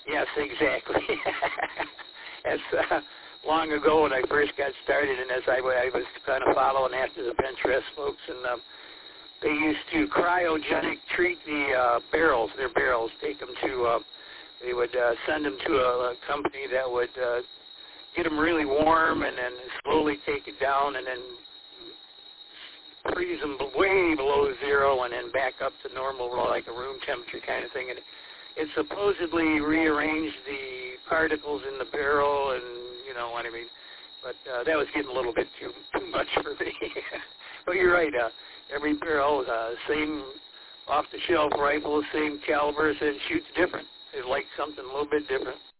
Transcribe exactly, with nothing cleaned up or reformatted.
Yes, exactly. That's uh, long ago when I first got started, and as I, I was kind of following after the bench rest folks, and um, they used to cryogenic treat the uh, barrels, their barrels, take them to, uh, they would uh, send them to a, a company that would uh, get them really warm and then slowly take it down and then freeze them way below zero and then back up to normal, like a room temperature kind of thing. And it supposedly rearranged the particles in the barrel, and you know what I mean. But uh, that was getting a little bit too too much for me. But you're right. Uh, every barrel, uh, same off-the-shelf rifle, same caliber, so it shoots different. It's like something a little bit different.